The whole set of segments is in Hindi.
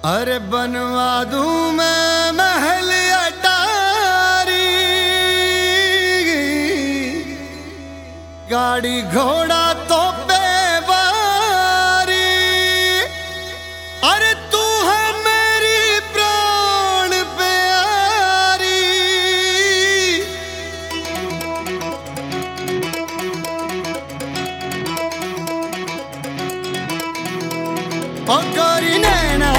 अरे बनवा दूं मैं महल अटारी, गाड़ी घोड़ा तो बेवारी। अरे तू है मेरी प्राण प्यारी, ओ गोरी नैना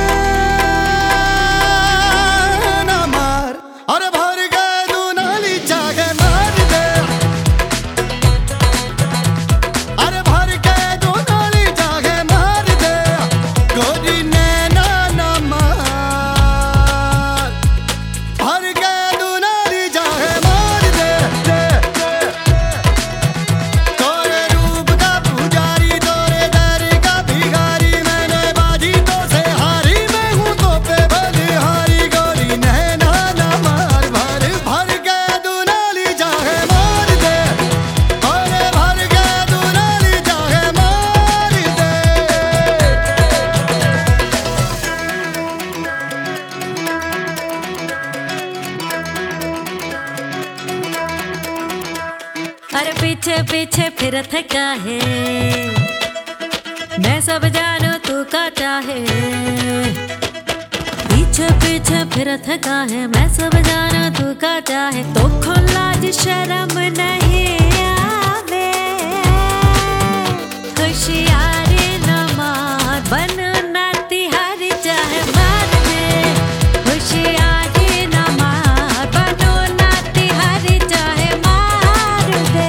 अरे पीछे पीछे फिरत काहे, मैं सब जानू तू का चाहे। पीछे पीछे फिरत काहे, मैं सब जानू तू का चाहे। तो लाज शर्म नहीं आवे, होशियारी न मार, बन ना तिहारी चाहे मार दे। होशियारी न मार, बनो ना तिहारी चाहे मार दे।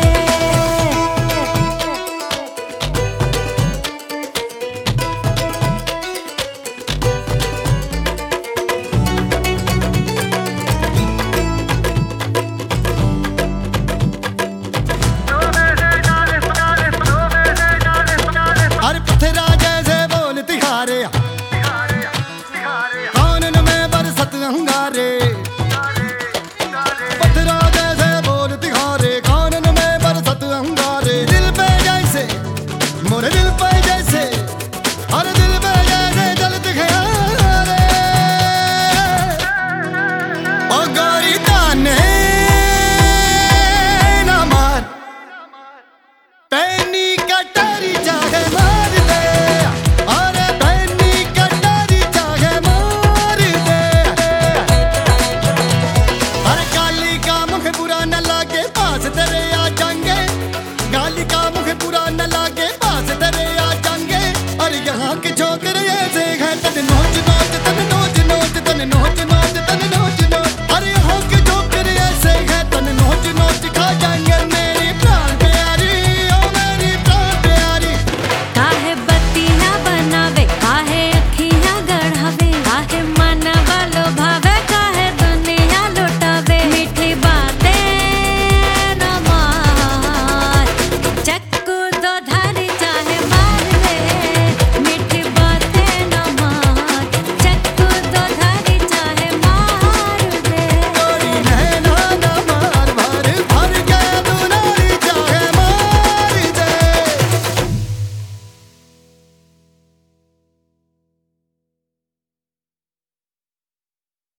पत्थरा जैसे बोल तिहारे, कानन में बरसत अंगारे। दिल पे जैसे मोरे दिल पे जैसे, हर दिल पे जैसे जलत ख्याले। ओ गोरी ताने ना मार, पैनी कटारी चाहे मार दे। अरे पैनी कटारी चाहे मार दे। अरे गाली का मुख बुरा न लागे, पास तेरे आ जाएंगे। गाली का मुख बुरा न लागे, पास तेरे आ जाएंगे। और यहाँ के छोकरे ऐसे हैं